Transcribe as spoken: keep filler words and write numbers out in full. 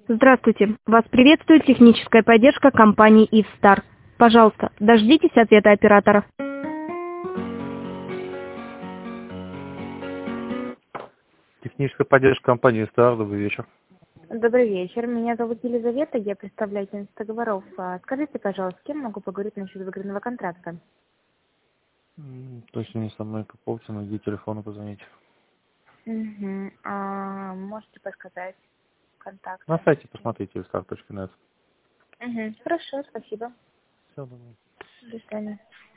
Здравствуйте. Вас приветствует техническая поддержка компании «Ивстар». Пожалуйста, дождитесь ответа оператора. Техническая поддержка компании «Стар». Добрый вечер. Добрый вечер. Меня зовут Елизавета, я представляю договоров. А, Скажите, пожалуйста, с кем могу поговорить насчет выгодного контракта? М, Точно не со мной, по поводу, найди телефону позвонить. Угу. А, можете подсказать На контакты? сайте посмотрите star точка нет. Угу. Хорошо, спасибо. Все, думаю. До свидания.